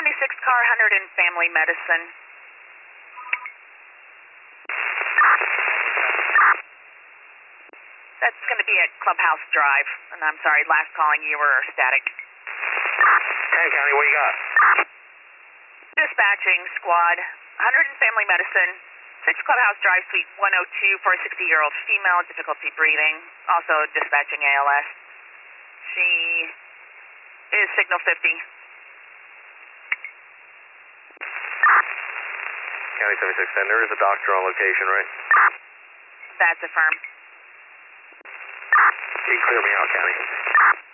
76 car, 100 in family medicine. That's going to be at Clubhouse Drive. And I'm sorry, last calling you were static. Tanner County, what do you got? Dispatching squad, 100 in family medicine, 6 Clubhouse Drive, Suite 102 for a 60-year-old female, difficulty breathing. Also dispatching ALS. She is signal 50. County 76, and there is a doctor on location, right? That's affirmed. Can you clear me out, County?